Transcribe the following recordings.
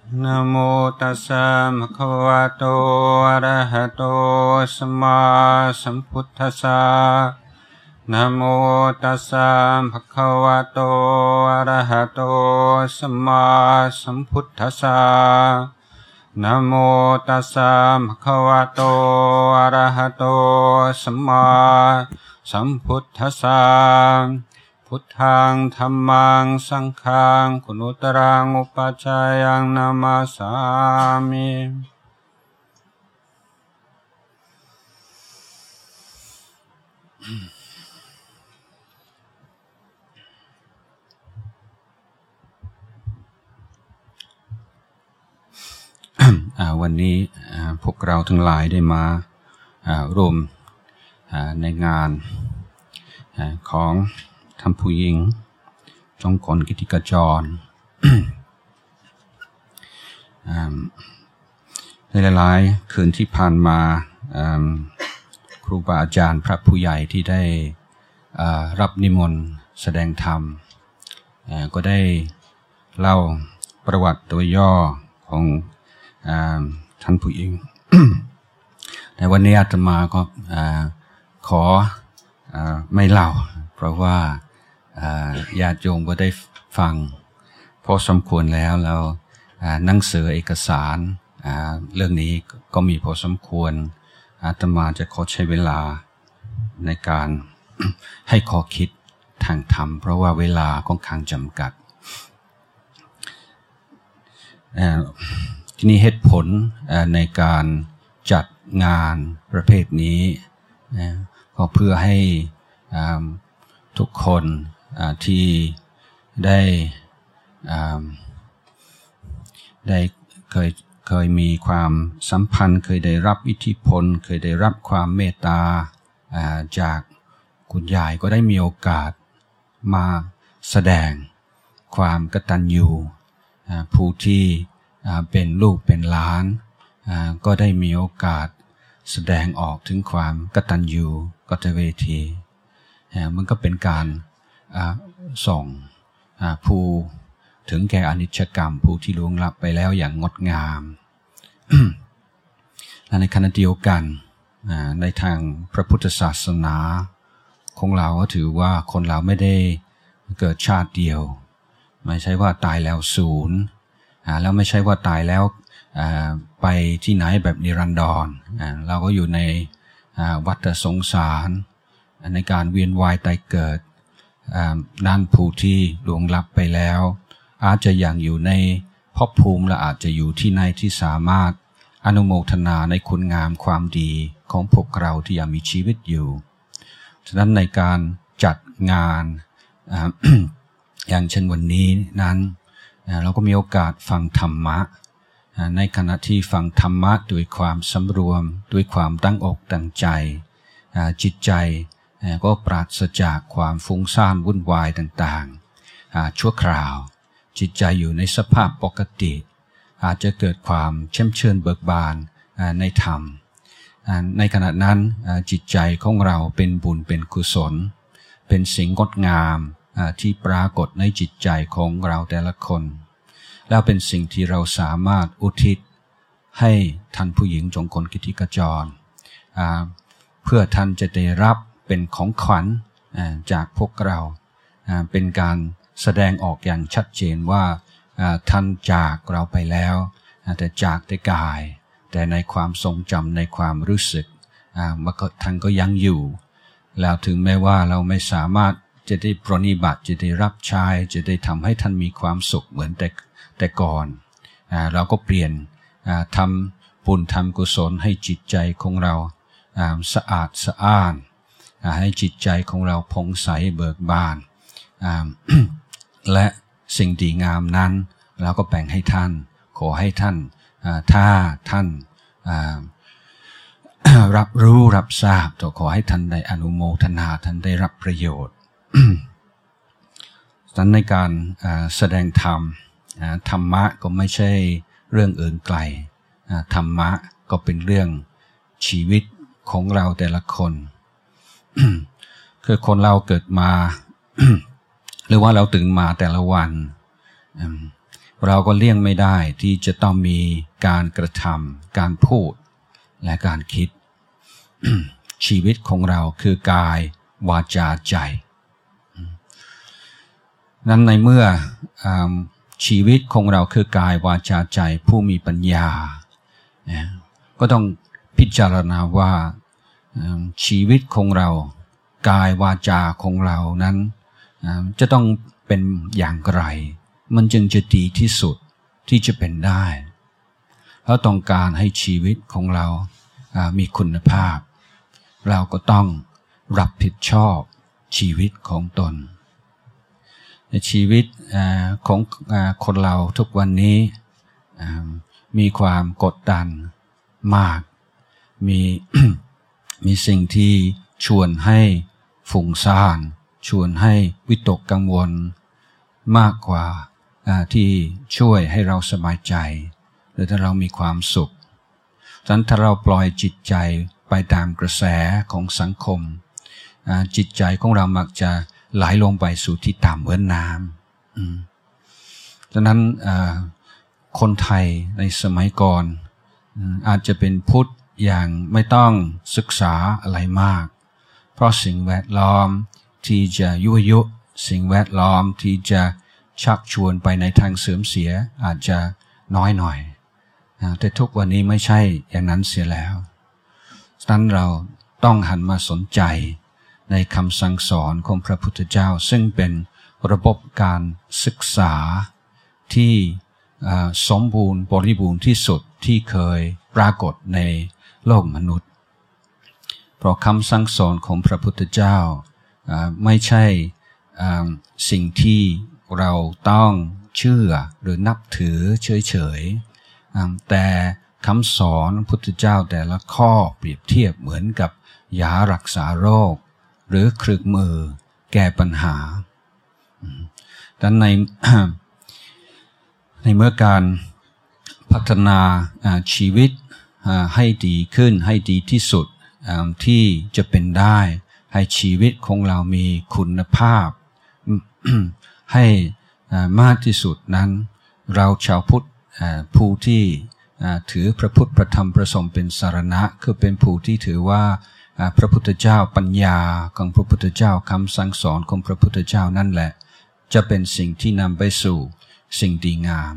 นะโมตัสสะภะคะวะโตอะระหะโตสัมมาสัมพุทธัสสะนะโมตัสสะภะคะวะโตอะระหะโตสัมมาสัมพุทธัสสะนะโมตัสสะภะคะวะโตอะระหะโตสัมมาสัมพุทธัสสะพุทธังธัมมังสังฆังกุณุตรังอุปัชฌายังนามาสามิวันนี้พวกเราทั้งหลายได้มาร่วมในงานของท่านผู้หญิงจงกลกิติกาจร ในหลายๆคืนที่ผ่านมาครูบาอาจารย์พระผู้ใหญ่ที่ได้รับนิมนต์แสดงธรรมก็ได้เล่าประวัติตัวย่อของท่านผู้หญิง แต่วันนี้อาตมาก็ขอไม่เล่าเพราะว่าญาติโยมก็ได้ฟังพอสมควรแล้วหนังสือเอกสารเรื่องนี้ก็มีพอสมควรอาตมาจะขอใช้เวลาในการ ให้ข้อคิดทางธรรมเพราะว่าเวลาค่อนข้างจำกัดทีนี้เหตุผลในการจัดงานประเภทนี้ก็เพื่อให้ทุกคนที่ได้เคยมีความสัมพันธ์เคยได้รับอิทธิพลเคยได้รับความเมตตาจากคุณยายก็ได้มีโอกาสมาแสดงความกตัญญูผู้ที่เป็นลูกเป็นหลานก็ได้มีโอกาสแสดงออกถึงความกตัญญูกตเวทีมันก็เป็นการส่งผู้ถึงแก่อนิจจกรรมผู้ที่ล่วงลับไปแล้วอย่างงดงาม และในขณะเดียวกันในทางพระพุทธศาสนาของเราก็ถือว่าคนเราไม่ได้เกิดชาติเดียวไม่ใช่ว่าตายแล้วศูนย์แล้วไม่ใช่ว่าตายแล้วไปที่ไหนแบบนิรันดรเราก็อยู่ในวัฏสงสารในการเวียนว่ายตายเกิดนั่นผู้ที่ล่วงลับไปแล้วอาจจะยังอยู่ในภพภูมิและอาจจะอยู่ที่ไหนที่สามารถอนุโมทนาในคุณงามความดีของพวกเราที่ยังมีชีวิตอยู่ฉะนั้นในการจัดงาน อย่างเช่นวันนี้นั้นเราก็มีโอกาสฟังธรรมะในขณะที่ฟังธรรมะด้วยความสำรวมด้วยความตั้งอกตั้งใจจิตใจก็ปราศจากความฟุ้งซ่านวุ่นวายต่างๆชั่วคราวจิตใจอยู่ในสภาพปกติอาจจะเกิดความเช่มชื่นเบิกบานในธรรมในขณะนั้นจิตใจของเราเป็นบุญเป็นกุศลเป็นสิ่งงดงามที่ปรากฏในจิตใจของเราแต่ละคนแล้วเป็นสิ่งที่เราสามารถอุทิศให้ท่านผู้หญิงจงกลกิติกาจรเพื่อท่านจะได้รับเป็นของขวัญจากพวกเราเป็นการแสดงออกอย่างชัดเจนว่าท่านจากเราไปแล้วแต่จากแต่กายแต่ในความทรงจำในความรู้สึกท่านก็ยังอยู่แล้วถึงแม้ว่าเราไม่สามารถจะได้ปรนนิบัติจะได้รับใช้จะได้ทำให้ท่านมีความสุขเหมือนแต่ก่อนเราก็เปลี่ยนทำบุญทำกุศลให้จิตใจของเราสะอาดสะอ้านให้จิตใจของเราผ่องใสเบิกบาน และสิ่งดีงามนั้นเราก็แบ่งให้ท่านขอให้ท่านถ้าท่านรับรู้รับทราบก็ขอให้ท่านได้อนุโมทนาท่านได้รับประโยชน์ ฉะนั้นในการแสดงธรรมธรรมะก็ไม่ใช่เรื่องอื่นไกลธรรมะก็เป็นเรื่องชีวิตของเราแต่ละคน คือคนเราเกิดมา หรือว่าเราตื่นมาแต่ละวันเราก็เลี่ยงไม่ได้ที่จะต้องมีการกระทำการพูดและการคิด ชีวิตของเราคือกายวาจาใจนั้นในเมื่อชีวิตของเราคือกายวาจาใจผู้มีปัญญาก็ต้องพิจารณาว่าชีวิตของเรากายวาจาของเรานั้นจะต้องเป็นอย่างไรมันจึงจะดีที่สุดที่จะเป็นได้เราต้องการให้ชีวิตของเรามีคุณภาพเราก็ต้องรับผิดชอบชีวิตของตนในชีวิตของคนเราทุกวันนี้มีความกดดันมากมี มีสิ่งที่ชวนให้ฟุ้งซ่านชวนให้วิตกกังวลมากกว่าที่ช่วยให้เราสบายใจหรือถ้าเรามีความสุขฉะนั้นถ้าเราปล่อยจิตใจไปตามกระแสของสังคมจิตใจของเรามักจะไหลลงไปสู่ที่ต่ำเหมือนน้ำฉะนั้นคนไทยในสมัยก่อนอาจจะเป็นพุทธอย่างไม่ต้องศึกษาอะไรมากเพราะสิ่งแวดล้อมที่จะยั่วยุสิ่งแวดล้อมที่จะชักชวนไปในทางเสื่อมเสียอาจจะน้อยหน่อยแต่ทุกวันนี้ไม่ใช่อย่างนั้นเสียแล้วฉะนั้นเราต้องหันมาสนใจในคำสั่งสอนของพระพุทธเจ้าซึ่งเป็นระบบการศึกษาที่สมบูรณ์บริบูรณ์ที่สุดที่เคยปรากฏในโลกมนุษย์เพราะคำสั่งสอนของพระพุทธเจ้าไม่ใช่สิ่งที่เราต้องเชื่อหรือนับถือเฉยๆแต่คำสอนพุทธเจ้าแต่ละข้อเปรียบเทียบเหมือนกับยารักษาโรคหรือเครื่องมือแก้ปัญหาดังนั้นในเมื่อการพัฒนาชีวิตให้ดีขึ้นให้ดีที่สุดที่จะเป็นได้ให้ชีวิตของเรามีคุณภาพ ให้มากที่สุดนั้นเราชาวพุทธผู้ที่ถือพระพุทธพระธรรมพระสงฆ์เป็นสรณะคือเป็นผู้ที่ถือว่าพระพุทธเจ้าปัญญาของพระพุทธเจ้าคำสั่งสอนของพระพุทธเจ้านั่นแหละจะเป็นสิ่งที่นำไปสู่สิ่งดีงาม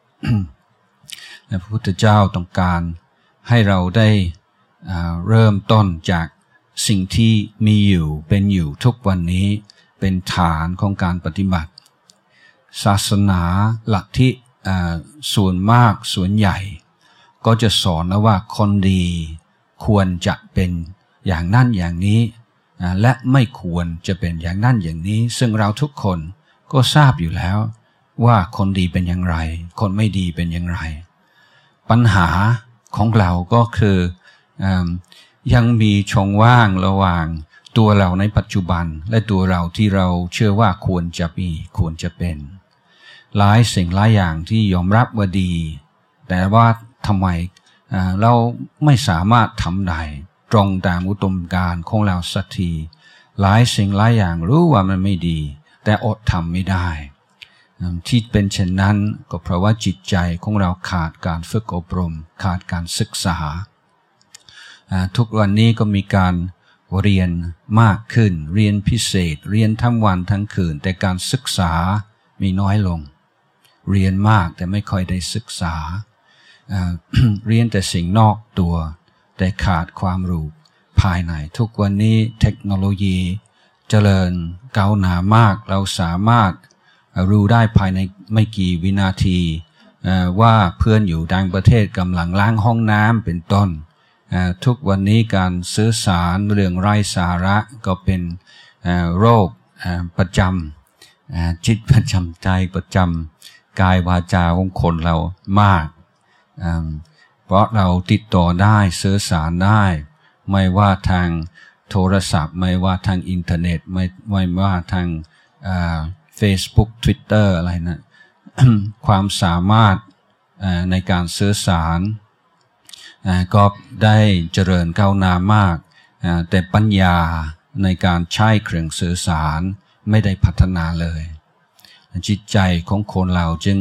พระพุทธเจ้าต้องการให้เราได้เริ่มต้นจากสิ่งที่มีอยู่เป็นอยู่ทุกวันนี้เป็นฐานของการปฏิบัติศาสนาลัทธิส่วนมากส่วนใหญ่ก็จะสอนนะว่าคนดีควรจะเป็นอย่างนั้นอย่างนี้และไม่ควรจะเป็นอย่างนั้นอย่างนี้ซึ่งเราทุกคนก็ทราบอยู่แล้วว่าคนดีเป็นอย่างไรคนไม่ดีเป็นอย่างไรปัญหาของเราก็คือยังมีช่องว่างระหว่างตัวเราในปัจจุบันและตัวเราที่เราเชื่อว่าควรจะมีควรจะเป็นหลายสิ่งหลายอย่างที่ยอมรับว่าดีแต่ว่าทำไมเราไม่สามารถทำได้ตรงตามอุดมการณ์ของเราสักทีหลายสิ่งหลายอย่างรู้ว่ามันไม่ดีแต่อดทำไม่ได้ที่เป็นเช่นนั้นก็เพราะว่าจิตใจของเราขาดการฝึกอบรมขาดการศึกษาทุกวันนี้ก็มีการเรียนมากขึ้นเรียนพิเศษเรียนทั้งวันทั้งคืนแต่การศึกษามีน้อยลงเรียนมากแต่ไม่ค่อยได้ศึกษา เรียนแต่สิ่งนอกตัวแต่ขาดความรู้ภายในทุกวันนี้เทคโนโลยีเจริญก้าวหน้ามากเราสามารถรู้ได้ภายในไม่กี่วินาทีว่าเพื่อนอยู่ต่างประเทศกำลังล้างห้องน้ำเป็นต้นทุกวันนี้การสื่อสารเรื่องไร้สาระก็เป็นโรคประจำจิตประจำใจประจำกายวาจาของคนเรามากเพราะเราติดต่อได้สื่อสารได้ไม่ว่าทางโทรศัพท์ไม่ว่าทางอินเทอร์เน็ตไม่ว่าทางFacebook Twitter อะไรนะ ความสามารถในการสื่อสารก็ได้เจริญก้าวหน้ามากแต่ปัญญาในการใช้เครื่องสื่อสารไม่ได้พัฒนาเลยจิตใจของคนเราจึง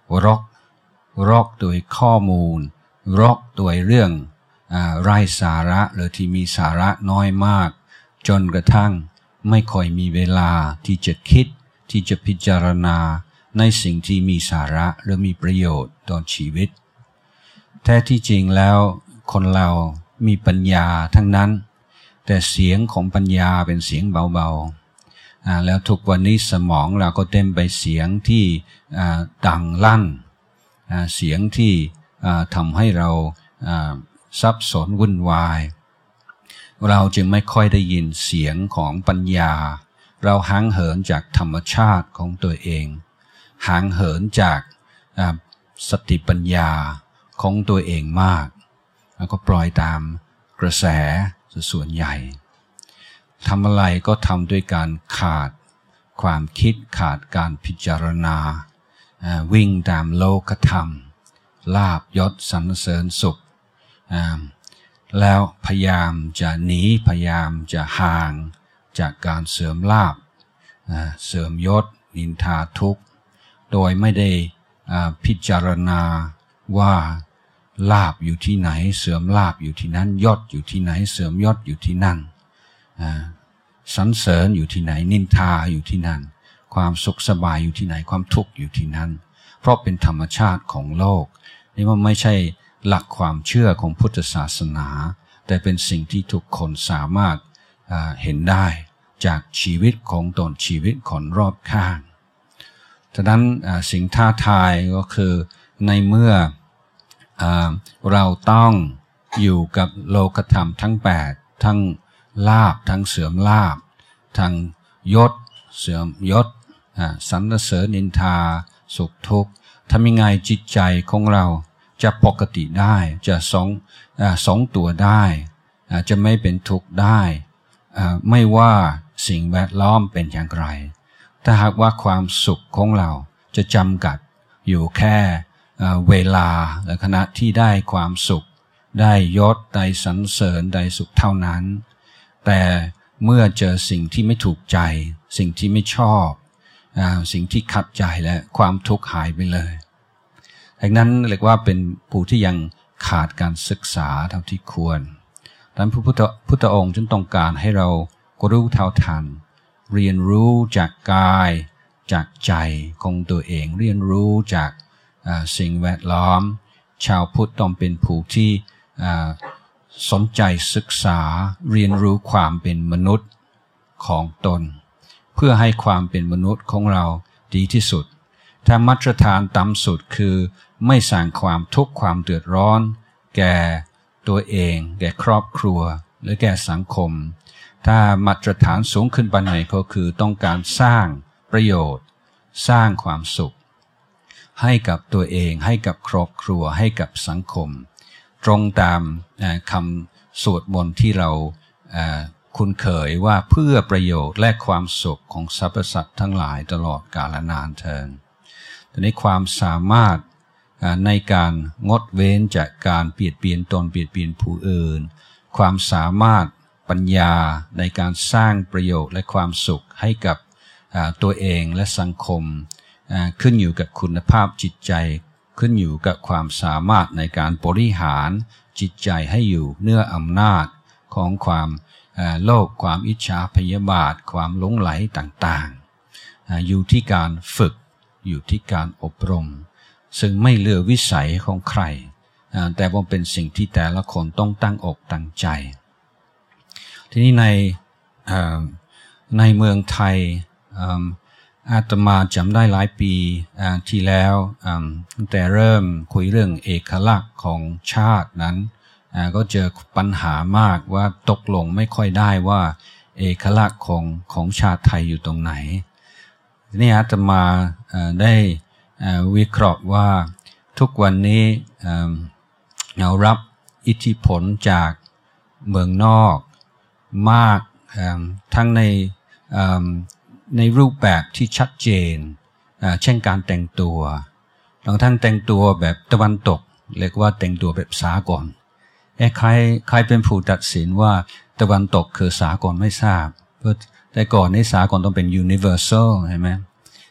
รกโดยข้อมูลรกโดยเรื่องไร้สาระหรือที่มีสาระน้อยมากจนกระทั่งไม่ค่อยมีเวลาที่จะคิดที่จะพิจารณาในสิ่งที่มีสาระหรือมีประโยชน์ต่อชีวิตแท้ที่จริงแล้วคนเรามีปัญญาทั้งนั้นแต่เสียงของปัญญาเป็นเสียงเบาๆแล้วทุกวันนี้สมองเราก็เต็มไปเสียงที่ดังลั่นเสียงที่ทำให้เราสับสนวุ่นวายเราจึงไม่ค่อยได้ยินเสียงของปัญญาเราห่างเหินจากธรรมชาติของตัวเองห่างเหินจากสติปัญญาของตัวเองมากแล้วก็ปล่อยตามกระแสส่วนใหญ่ทำอะไรก็ทำด้วยการขาดความคิดขาดการพิจารณาวิ่งตามโลกธรรมลาภยศสรรเสริญสุขแล้วพยายามจะหนีพยายามจะห่างจากการเสริมลาภเสริมยศนินทาทุกข์โดยไม่ได้พิจารณาว่าลาภอยู่ที่ไหนเสริมลาภอยู่ที่นั้นยศอยู่ที่ไหนเสริมยศอยู่ที่นั่นสรรเสริญอยู่ที่ไหนนินทาอยู่ที่นั่นความสุขสบายอยู่ที่ไหนความทุกข์อยู่ที่นั่นเพราะเป็นธรรมชาติของโลกนี่มันไม่ใช่หลักความเชื่อของพุทธศาสนาแต่เป็นสิ่งที่ทุกคนสามารถเห็นได้จากชีวิตของตนชีวิตคนรอบข้างฉะนั้นสิ่งท้าทายก็คือในเมื่อเราต้องอยู่กับโลกธรรมทั้ง8ทั้งลาภทั้งเสื่อมลาภทั้งยศเสื่อมยศสรรเสริญนินทาสุขทุกข์ทำยังไงจิตใจของเราจะปกติได้จะทรงตัวได้จะไม่เป็นทุกข์ได้ไม่ว่าสิ่งแวดล้อมเป็นอย่างไรถ้าหากว่าความสุขของเราจะจำกัดอยู่แค่เวลาและขณะที่ได้ความสุขได้ยศได้สรรเสริญได้สุขเท่านั้นแต่เมื่อเจอสิ่งที่ไม่ถูกใจสิ่งที่ไม่ชอบสิ่งที่ขัดใจและความทุกข์หายไปเลยดังนั้นเรียกว่าเป็นผู้ที่ยังขาดการศึกษาเท่าที่ควรดังนั้นพระพุทธองค์จึงต้องการให้เรารู้เท่าทันเรียนรู้จากกายจากใจของตัวเองเรียนรู้จากสิ่งแวดล้อมชาวพุทธต้องเป็นผู้ที่สนใจศึกษาเรียนรู้ความเป็นมนุษย์ของตนเพื่อให้ความเป็นมนุษย์ของเราดีที่สุดถ้ามาตรฐานต่ำสุดคือไม่สร้างความทุกข์ความเดือดร้อนแก่ตัวเองแก่ครอบครัวหรือแก่สังคมถ้ามาตรฐานสูงขึ้นไปหน่อยก็คือต้องการสร้างประโยชน์สร้างความสุขให้กับตัวเองให้กับครอบครัวให้กับสังคมตรงตามคำสวดมนต์ที่เราคุ้นเคยว่าเพื่อประโยชน์และความสุขของสรรพสัตว์ทั้งหลายตลอดกาลนานเทอญแต่ในความสามารถในการงดเว้นจากการเบียดเบียนตนเบียดเบียนผู้อื่นความสามารถปัญญาในการสร้างประโยชน์และความสุขให้กับตัวเองและสังคมขึ้นอยู่กับคุณภาพจิตใจขึ้นอยู่กับความสามารถในการบริหารจิตใจให้อยู่เหนืออำนาจของความโลภความอิจฉาพยาบาทความหลงไหลต่างๆอยู่ที่การฝึกอยู่ที่การอบรมซึ่งไม่เลือกวิสัยของใครแต่ว่าเป็นสิ่งที่แต่ละคนต้องตั้งอกตั้งใจทีนี้ในเมืองไทยอาตมาจำได้หลายปีที่แล้วตั้งแต่เริ่มคุยเรื่องเอกลักษณ์ของชาตินั้นก็เจอปัญหามากว่าตกลงไม่ค่อยได้ว่าเอกลักษณ์ของชาติไทยอยู่ตรงไหนทีนี้อาตมาได้วิเคราะห์ว่าทุกวันนี้เรารับอิทธิพลจากเมืองนอกมากทั้งในรูปแบบที่ชัดเจนเช่นการแต่งตัวบางท่านแต่งตัวแบบตะวันตกเรียกว่าแต่งตัวแบบสากลใครเป็นผู้ตัดสินว่าตะวันตกคือสากลไม่ทราบเพราะแต่ก่อนในสากลต้องเป็น universal ใช่ไหม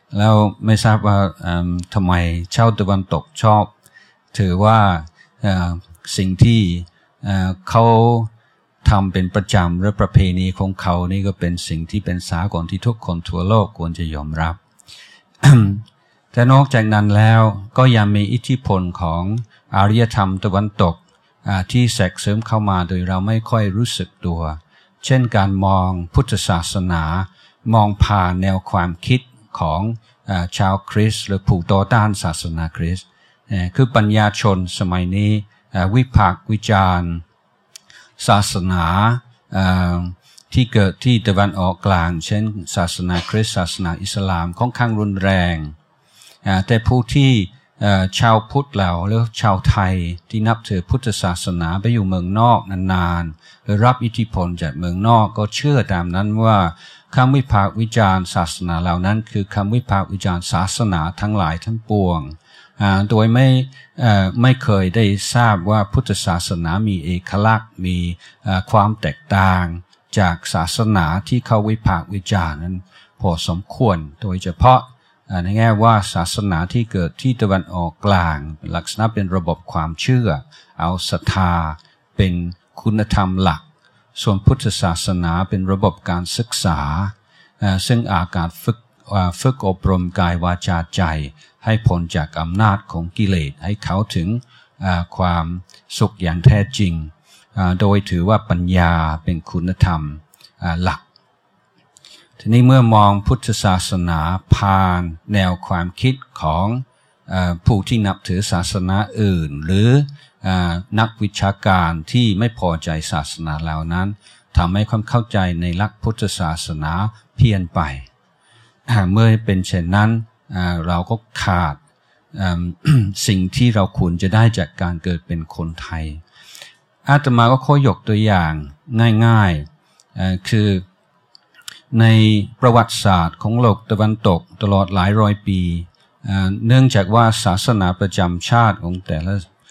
แล้วไม่ทราบว่าทำไมชาวตะวันตกชอบถือว่าสิ่งที่เขาทำเป็นประจำหรือประเพณีของเขานี่ก็เป็นสิ่งที่เป็นสากลที่ทุกคนทั่วโลกควรจะยอมรับ แต่นอกจากนั้นแล้วก็ยังมีอิทธิพลของอารยธรรมตะวันตกที่แทรกซึมเข้ามาโดยเราไม่ค่อยรู้สึกตัวเช่นการมองพุทธศาสนามองผ่านแนวความคิดของชาวคริสต์หรือผู้ต่อต้านศาสนาคริสต์คือปัญญาชนสมัยนี้วิพากษ์วิจารณ์ศาสนาที่เกิดที่ตะวันออกกลางเช่นศาสนาคริสต์ศาสนาอิสลามค่อนข้างรุนแรงแต่ผู้ที่ชาวพุทธเราหรือชาวไทยที่นับถือพุทธศาสนาไปอยู่เมืองนอกนานๆหรือรับอิทธิพลจากเมืองนอกก็เชื่อตามนั้นว่าคำวิพากษ์วิจารณ์ศาสนาเหล่านั้นคือคำวิพากษ์วิจารณ์ศาสนาทั้งหลายทั้งปวงโดยไม่เคยได้ทราบว่าพุทธศาสนามีเอกลักษณ์มีความแตกต่างจากศาสนาที่เขาวิพากษ์วิจารณ์นั้นพอสมควรโดยเฉพาะในแง่ว่าศาสนาที่เกิดที่ตะวันออกกลางลักษณะเป็นระบบความเชื่อเอาศรัทธาเป็นคุณธรรมหลักส่วนพุทธศาสนาเป็นระบบการศึกษาซึ่งอาการฝึกอบรมกายวาจาใจให้พ้นจากอำนาจของกิเลสให้เขาถึงความสุขอย่างแท้จริงโดยถือว่าปัญญาเป็นคุณธรรมหลักทีนี้เมื่อมองพุทธศาสนาผ่านแนวความคิดของผู้ที่นับถือศาสนาอื่นหรือนักวิชาการที่ไม่พอใจศาสนาเหล่านั้นทำให้ความเข้าใจในหลักพุทธศาสนาเพี้ยนไปเมื่อเป็นเช่นนั้นเราก็ขาดสิ่งที่เราควรจะได้จากการเกิดเป็นคนไทยอาตมาก็ขอยกตัวอย่างง่ายๆคือในประวัติศาสตร์ของโลกตะวันตกตลอดหลายร้อยปีเนื่องจากว่าศาสนาประจำชาติของแต่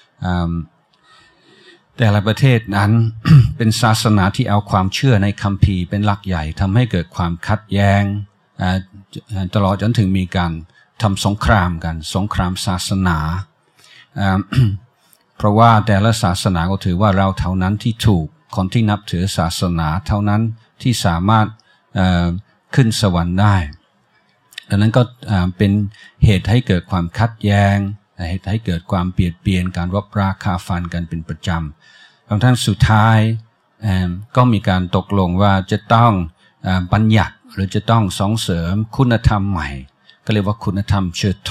ละประเทศนั้น เป็นศาสนาที่เอาความเชื่อในคัมภีร์เป็นหลักใหญ่ทำให้เกิดความขัดแย้งตลอดจนถึงมีการทำสงครามกันสงครามศาสนา เพราะว่าแต่ละศาสนาก็ถือว่าเราเท่านั้นที่ถูกคนที่นับถือศาสนาเท่านั้นที่สามารถขึ้นสวรรค์ได้ดังนั้นก็เป็นเหตุให้เกิดความขัดแย้งเหตุให้เกิดความเปลี่ยนเปลี่ยนการรบราฆ่าฟันกันเป็นประจำบางท่านสุดท้ายก็มีการตกลงว่าจะต้องบัญญัติหรือจะต้องส่งเสริมคุณธรรมใหม่ก็เรียกว่าคุณธรรมชื่อ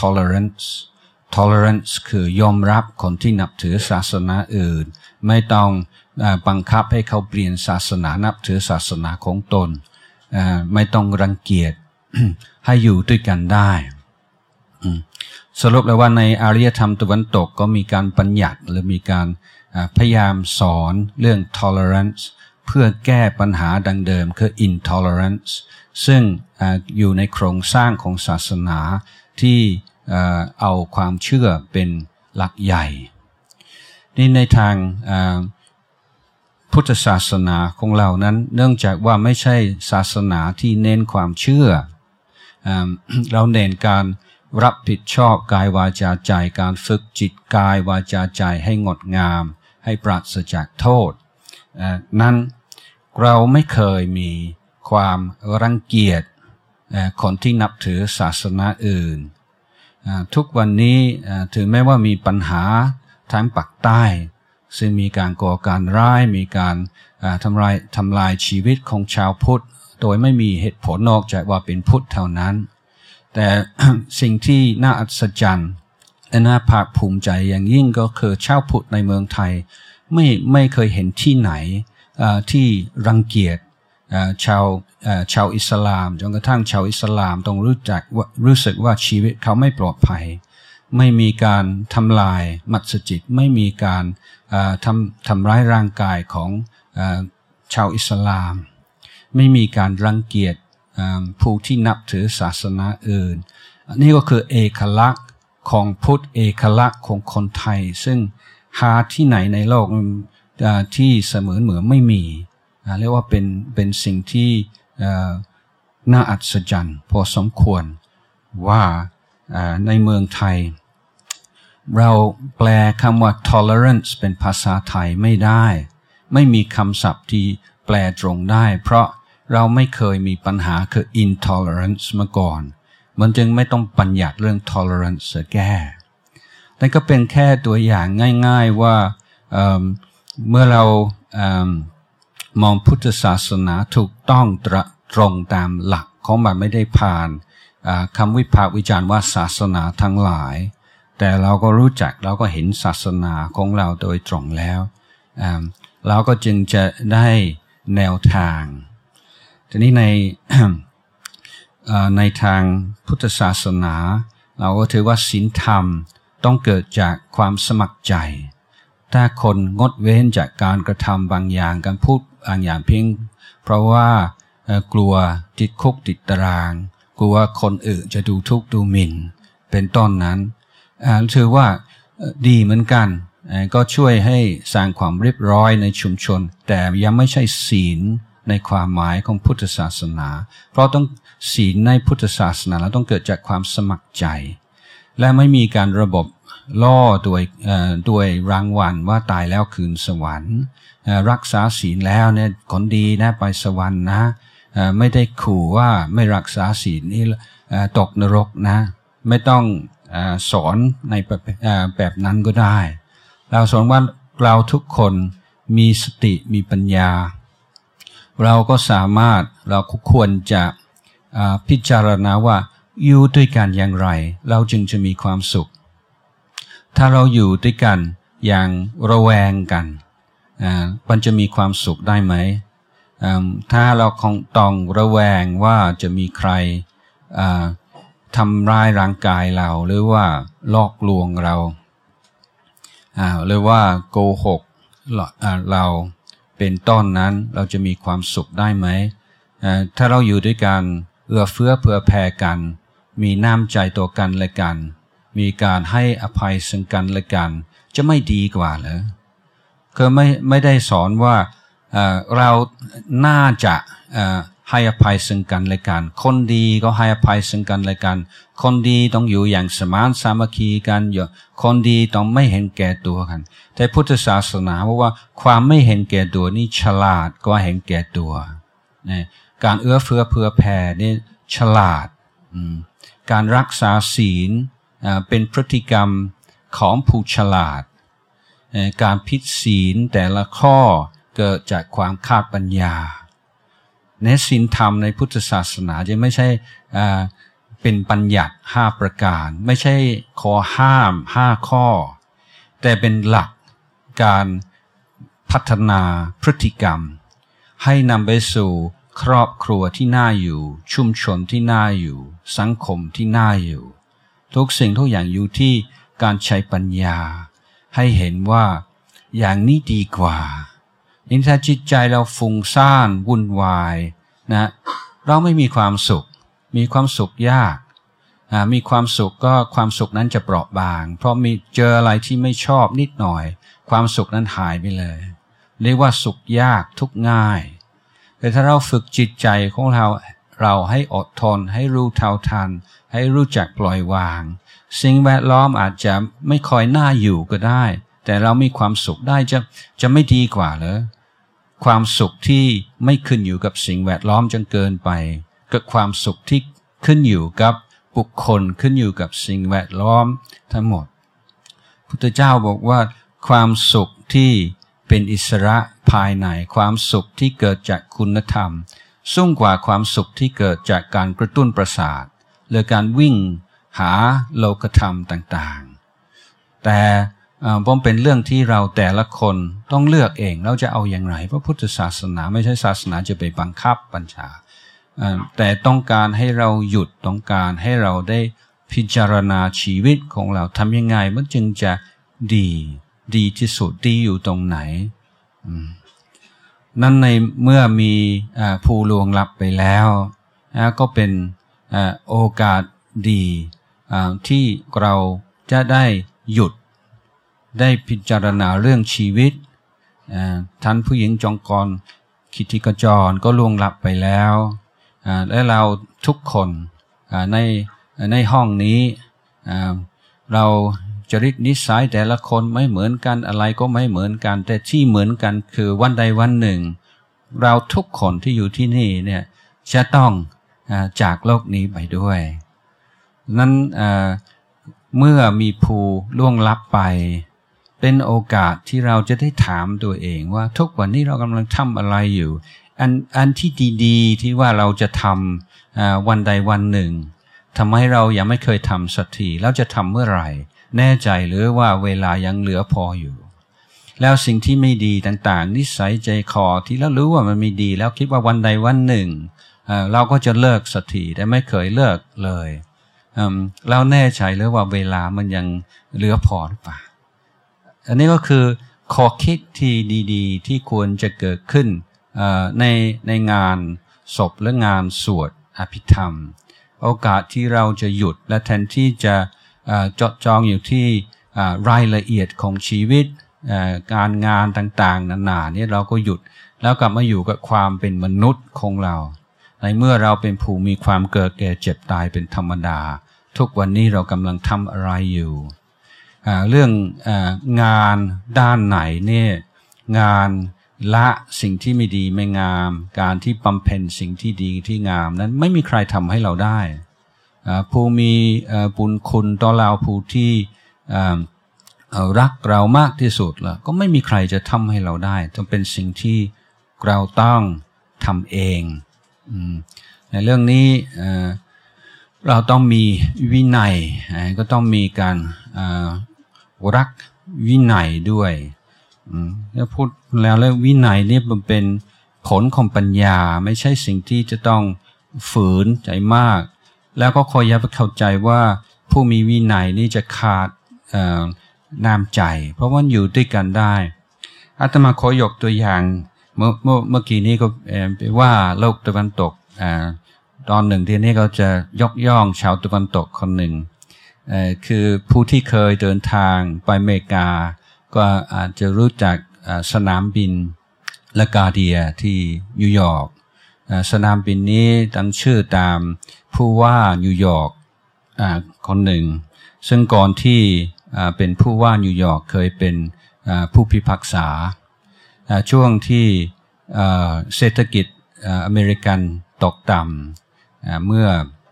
tolerance คือยอมรับคนที่นับถือศาสนาอื่นไม่ต้องบังคับให้เขาเปลี่ยนศาสนานับถือศาสนาของตนไม่ต้องรังเกียจ ให้อยู่ด้วยกันได้สรุปแล้วว่าในอารยธรรมตะวันตกก็มีการบัญญัติหรือมีการพยายามสอนเรื่อง tolerance เพื่อแก้ปัญหาดังเดิมคือ intolerance ซึ่งอยู่ในโครงสร้างของศาสนาที่เอาความเชื่อเป็นหลักใหญ่นี่ในทางพุทธศาสนาของเรานั้นเนื่องจากว่าไม่ใช่ศาสนาที่เน้นความเชื่อเราเน้นการรับผิดชอบกายวาจาใจการฝึกจิตกายวาจาใจให้งดงามให้ปราศจากโทษนั้นเราไม่เคยมีความรังเกียจคนที่นับถือศาสนาอื่นทุกวันนี้ถึงแม้ว่ามีปัญหาทางปากใต้ซึ่งมีการก่อการร้ายมีการทำลายชีวิตของชาวพุทธโดยไม่มีเหตุผลนอกจากว่าเป็นพุทธเท่านั้นแต่ สิ่งที่น่าอัศจรรย์และน่าภาคภูมิใจอย่างยิ่งก็คือชาวพุทธในเมืองไทยไม่เคยเห็นที่ไหนที่รังเกียจชาวอิสลามจนกระทั่งชาวอิสลามต้องรู้สึกว่าชีวิตเขาไม่ปลอดภัยไม่มีการทำลายมัสยิดไม่มีการทำร้ายร่างกายของชาวอิสลามไม่มีการรังเกียจผู้ที่นับถือศาสนาอื่นนี่ก็คือเอกลักษณ์ของพุทธเอกลักษณ์ของคนไทยซึ่งหาที่ไหนในโลกที่เสมือนเหมือนไม่มีเรียกว่าเป็นสิ่งที่น่าอัศจรรย์พอสมควรว่าในเมืองไทยเราแปลคำว่า tolerance เป็นภาษาไทยไม่ได้ไม่มีคำศัพท์ที่แปลตรงได้เพราะเราไม่เคยมีปัญหาคือ intolerance มาก่อนมันจึงไม่ต้องบัญญัติเรื่อง tolerance แก้นั่นก็เป็นแค่ตัวอย่างง่ายๆว่าเมื่อเรามองพุทธศาสนาถูกต้องตรงตามหลักของมันไม่ได้ผ่านคำวิพากษ์วิจารณ์ว่าศาสนาทั้งหลายแต่เราก็รู้จักเราก็เห็นศาสนาของเราโดยตรงแล้วเราก็จึงจะได้แนวทางทีนี้ในทางพุทธศาสนาเราก็ถือว่าศีลธรรมต้องเกิดจากความสมัครใจถ้าคนงดเว้นจากการกระทำบางอย่างการพูดบางอย่างเพียงเพราะว่ากลัวติดคุกติดตารางกลัวคนอื่นจะดูทุกข์ดูหมิ่นเป็นต้นนั้นถือว่าดีเหมือนกันก็ช่วยให้สร้างความเรียบร้อยในชุมชนแต่ยังไม่ใช่ศีลในความหมายของพุทธศาสนาเพราะต้องศีลในพุทธศาสนาแล้วต้องเกิดจากความสมัครใจและไม่มีการระบบล่อด้วยรางวัลว่าตายแล้วคืนสวรรค์รักษาศีลแล้วเนี่ยคนดีนะไปสวรรค์นะไม่ได้ขู่ว่าไม่รักษาศีลนี่ตกนรกนะไม่ต้องสอนในแบบนั้นก็ได้เราสอนว่าเราทุกคนมีสติมีปัญญาเราก็สามารถเราควรจะพิจารณาว่าอยู่ด้วยกันอย่างไรเราจึงจะมีความสุขถ้าเราอยู่ด้วยกันอย่างระแวงกันมันจะมีความสุขได้ไหมถ้าเราคงต้องระแวงว่าจะมีใครทำร้ายร่างกายเราหรือว่าลอกลวงเราหรือว่าโกหกเราเป็นต้นนั้นเราจะมีความสุขได้ไหมถ้าเราอยู่ด้วยกันเอื้อเฟื้อเผื่อแผ่กันมีน้ำใจต่อกันและกันมีการให้อภัยซึ่งกันและกันจะไม่ดีกว่าเหรอคือไม่ได้สอนว่าเราน่าจะให้อภัยซึ่งกันและกันคนดีก็ให้อภัยซึ่งกันและกันคนดีต้องอยู่อย่างสมานสามัคคีกันอยู่คนดีต้องไม่เห็นแก่ตัวกันแต่พุทธศาสนาบอกว่าความไม่เห็นแก่ตัวนี่ฉลาดกว่าเห็นแก่ตัวการเอื้อเฟื้อเผื่อแผ่นี่ฉลาดการรักษาศีลเป็นพฤติกรรมของผู้ฉลาดการผิดศีลแต่ละข้อเกิดจากความขาดปัญญาในศีลธรรมในพุทธศาสนาจะไม่ใช่เป็นบัญญัติ5ประการไม่ใช่ข้อห้าม5ข้อแต่เป็นหลักการพัฒนาพฤติกรรมให้นำไปสู่ครอบครัวที่น่าอยู่ชุมชนที่น่าอยู่สังคมที่น่าอยู่ทุกสิ่งทุกอย่างอยู่ที่การใช้ปัญญาให้เห็นว่าอย่างนี้ดีกว่ายิ่งถ้าจิตใจเราฟุ้งซ่านวุ่นวายนะเราไม่มีความสุขมีความสุขยากมีความสุขก็ความสุขนั้นจะเปราะบางเพราะมีเจออะไรที่ไม่ชอบนิดหน่อยความสุขนั้นหายไปเลยเรียกว่าสุขยากทุกง่ายแต่ถ้าเราฝึกจิตใจของเราให้อดทนให้รู้เท่าทันให้รู้จักปล่อยวางสิ่งแวดล้อมอาจจะไม่ค่อยน่าอยู่ก็ได้แต่เรามีความสุขได้จะไม่ดีกว่าเหรอความสุขที่ไม่ขึ้นอยู่กับสิ่งแวดล้อมจนเกินไปกับความสุขที่ขึ้นอยู่กับบุคคลขึ้นอยู่กับสิ่งแวดล้อมทั้งหมดพุทธเจ้าบอกว่าความสุขที่เป็นอิสระภายในความสุขที่เกิดจากคุณธรรมสูงกว่าความสุขที่เกิดจากการกระตุ้นประสาทหรือการวิ่งหาโลกธรรมต่างๆแต่ผมเป็นเรื่องที่เราแต่ละคนต้องเลือกเองเราจะเอาอย่างไรเพราะพุทธศาสนาไม่ใช่ศาสนาจะไปบังคับบัญชาแต่ต้องการให้เราหยุดต้องการให้เราได้พิจารณาชีวิตของเราทำยังไงมันจึงจะดีที่สุดดีอยู่ตรงไหนนั่นในเมื่อมีผู้ล่วงลับไปแล้วก็เป็นโอกาสดีที่เราจะได้หยุดได้พิจารณาเรื่องชีวิตท่านผู้หญิงจงกรคิติกจรก็ล่วงลับไปแล้วและเราทุกคนในในห้องนี้เราจริตนิสัยแต่ละคนไม่เหมือนกันอะไรก็ไม่เหมือนกันแต่ที่เหมือนกันคือวันใดวันหนึ่งเราทุกคนที่อยู่ที่นี่เนี่ยจะต้องจากโลกนี้ไปด้วยนั้นเมื่อมีผู้ล่วงลับไปเป็นโอกาสที่เราจะได้ถามตัวเองว่าทุกวันนี้เรากำลังทำอะไรอยู่อันที่ดีๆที่ว่าเราจะทำวันใดวันหนึ่งทำไมเรายังไม่เคยทำสักทีแล้วจะทำเมื่อไหร่แน่ใจหรือว่าเวลายังเหลือพออยู่แล้วสิ่งที่ไม่ดีต่างๆนิสัยใจคอที่เรารู้ว่ามันไม่ดีแล้วคิดว่าวันใดวันหนึ่งเราก็จะเลิกสักทีแต่ไม่เคยเลิกเลยเราแน่ใจหรือว่าเวลามันยังเหลือพอหรือเปล่าอันนี้ก็คือข้อคิดที่ดีๆที่ควรจะเกิดขึ้นในงานศพและงานสวดอภิธรรมโอกาสที่เราจะหยุดและแทนที่จะเจาะจองอยู่ที่รายละเอียดของชีวิตการงานต่างๆนานาเนี่ยเราก็หยุดแล้วกลับมาอยู่กับความเป็นมนุษย์ของเราในเมื่อเราเป็นผู้มีความเกิดแก่เจ็บตายเป็นธรรมดาทุกวันนี้เรากำลังทำอะไรอยู่เรื่องงานด้านไหนเนี่ยงานละสิ่งที่ไม่ดีไม่งามการที่บำเพ็ญสิ่งที่ดีที่งามนั้นไม่มีใครทำให้เราได้ผู้มีบุญคุณต่อเราผู้ที่รักเรามากที่สุดแล้วก็ไม่มีใครจะทำให้เราได้ต้องเป็นสิ่งที่เราต้องทำเองในเรื่องนี้เราต้องมีวินัยก็ต้องมีการรักวินัยด้วยแล้วพูดแล้ววินัยนี่มันเป็นผลของปัญญาไม่ใช่สิ่งที่จะต้องฝืนใจมากแล้วก็คอยอย่าไปเข้าใจว่าผู้มีวินัยนี่จะขาดน้ำใจเพราะว่าอยู่ด้วยกันได้อาตมาขอยกตัวอย่างเมื่อกี้นี้ก็ว่าโลกตะวันตกตอนหนึ่งที่นี้ก็จะยกย่องชาวตะวันตกคนหนึ่งคือผู้ที่เคยเดินทางไปอเมริกาก็อาจจะรู้จักสนามบินลาการ์เดียที่นิวยอร์กสนามบินนี้ตั้งชื่อตามผู้ว่านิวยอร์กคนหนึ่งซึ่งก่อนที่เป็นผู้ว่านิวยอร์กเคยเป็นผู้พิพากษาช่วงที่เศรษฐกิจอเมริกันตกต่ำเมื่อ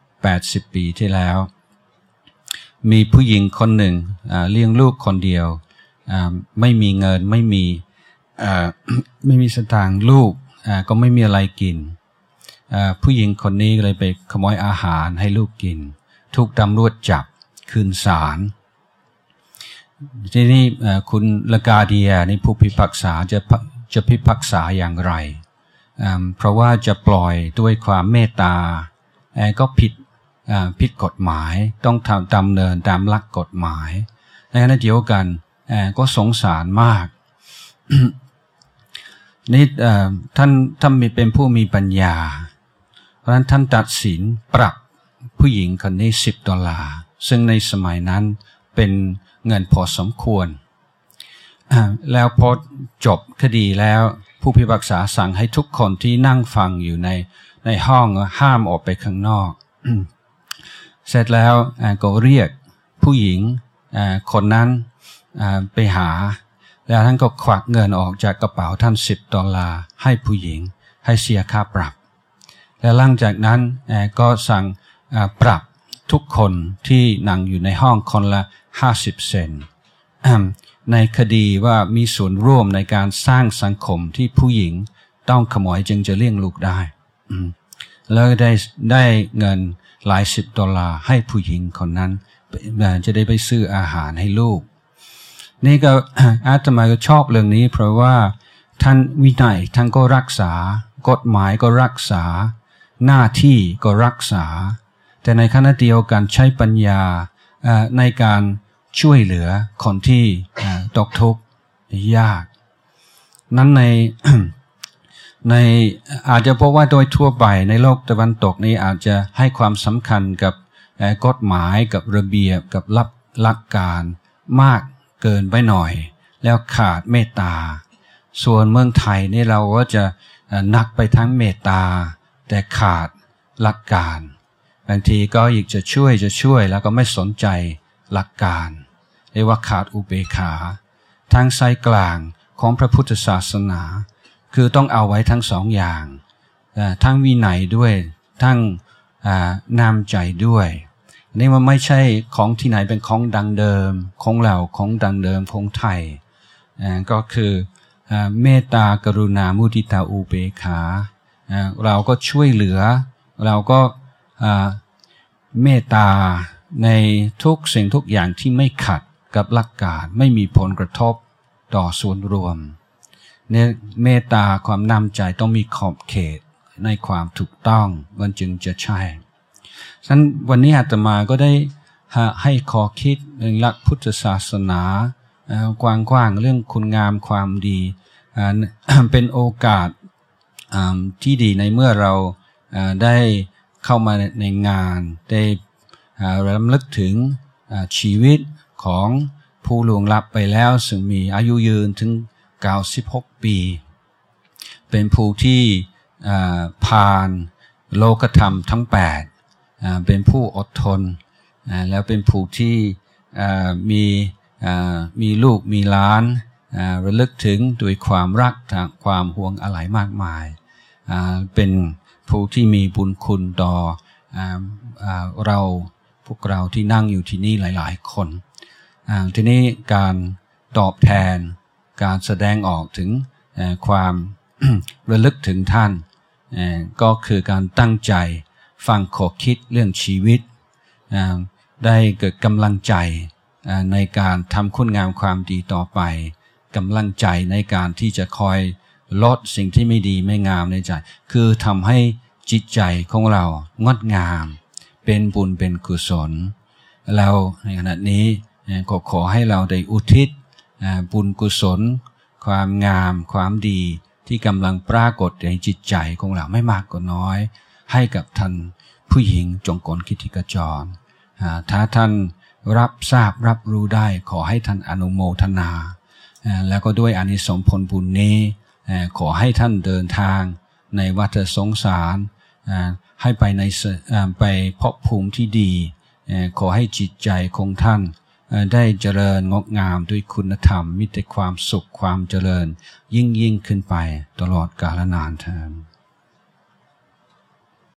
80 ปีที่แล้วมีผู้หญิงคนหนึ่งเลี้ยงลูกคนเดียวไม่มีเงินไม่มีสตางค์ลูกก็ไม่มีอะไรกินผู้หญิงคนนี้เลยไปขโมยอาหารให้ลูกกินถูกตำรวจจับคืนศาลทีนี้คุณลากาเดียนี่ผู้พิพากษาจะพิพากษาอย่างไรเพราะว่าจะปล่อยด้วยความเมตตาก็ผิดกฎหมายต้องดำเนินตามหลักกฎหมายในขณะเดียวกันก็สงสารมาก นี่ท่านเป็นผู้มีปัญญาเพราะฉะนั้นท่านตัดสินปรับผู้หญิงคนนี้$10ซึ่งในสมัยนั้นเป็นเงินพอสมควรแล้วพอจบคดีแล้วผู้พิพากษาสั่งให้ทุกคนที่นั่งฟังอยู่ในห้องห้ามออกไปข้างนอก เสร็จแล้วก็เรียกผู้หญิงคนนั้นไปหาแล้วท่านก็ควักเงินออกจากกระเป๋าท่าน$10ให้ผู้หญิงให้เสียค่าปรับและหลังจากนั้นก็สั่งปรับทุกคนที่นั่งอยู่ในห้องคนละ50 เซนต์ในคดีว่ามีส่วนร่วมในการสร้างสังคมที่ผู้หญิงต้องขโมยจึงจะเลี้ยงลูกได้แล้วได้เงินหลาย$10ให้ผู้หญิงคนนั้นจะได้ไปซื้ออาหารให้ลูกนี่ก็อาตมาก็ชอบเรื่องนี้เพราะว่าท่านวินัยท่านก็รักษากฎหมายก็รักษาหน้าที่ก็รักษาแต่ในขณะเดียวกันใช้ปัญญาในการช่วยเหลือคนที่ตกทุกข์ยากนั้นในอาจจะเพราะว่าโดยทั่วไปในโลกตะวันตกนี้อาจจะให้ความสำคัญกับกฎหมายกับระเบียบกับหลักการมากเกินไปหน่อยแล้วขาดเมตตาส่วนเมืองไทยนี่เราก็จะนักไปทั้งเมตตาแต่ขาดหลักการบางทีก็อยากจะช่วยแล้วก็ไม่สนใจหลักการเรียกว่าขาดอุเบกขาทางสายกลางของพระพุทธศาสนาคือต้องเอาไว้ทั้งสองอย่างทั้งวินัยด้วยทั้งน้ำใจด้วยนี่มันไม่ใช่ของที่ไหนเป็นของดังเดิมของเราของดังเดิมของไทยก็คือเมตตากรุณามุทิตาอุเบกขาเราก็ช่วยเหลือเราก็เมตตาในทุกสิ่งทุกอย่างที่ไม่ขัดกับหลักการไม่มีผลกระทบต่อส่วนรวมเนี่ยเมตตาความน้ำใจต้องมีขอบเขตในความถูกต้องมันจึงจะใช่ฉะนั้นวันนี้อาตมาก็ได้ให้ขอคิดเรื่องหลักพุทธศาสนากว้างๆเรื่องคุณงามความดีเป็นโอกาสที่ดีในเมื่อเราได้เข้ามาในงานได้รำลึกถึงชีวิตของผู้ล่วงลับไปแล้วซึ่งมีอายุยืนถึง96 ปีเป็นผู้ที่ผ่านโลกธรรมทั้ง8เป็นผู้อดทนแล้วเป็นผู้ที่มีลูกมีหลานระลึกถึงด้วยความรักความห่วงอะไรมากมายเป็นผู้ที่มีบุญคุณต่อพวกเราที่นั่งอยู่ที่นี่หลายๆคนทีนี้การตอบแทนการแสดงออกถึงความระลึกถึงท่านก็คือการตั้งใจฟังข้อคิดเรื่องชีวิตได้เกิดกำลังใจในการทำคุณงามความดีต่อไปกำลังใจในการที่จะคอยลดสิ่งที่ไม่ดีไม่งามในใจคือทำให้จิตใจของเรางดงามเป็นบุญเป็นกุศลเราในขณะนี้ก็ขอให้เราได้อุทิศบุญกุศลความงามความดีที่กำลังปรากฏในจิตใจของเราไม่มากก็น้อยให้กับท่านผู้หญิงจงกลกิติกจรถ้าท่านรับทราบรับรู้ได้ขอให้ท่านอนุโมทนาแล้วก็ด้วยอานิสงส์ผลบุญนี้ขอให้ท่านเดินทางในวัฏสงสารให้ไปภพภูมิที่ดีขอให้จิตใจของท่านได้เจริญงดงามด้วยคุณธรรมมีแต่ความสุขความเจริญยิ่งขึ้นไปตลอดกาลนานเทอญ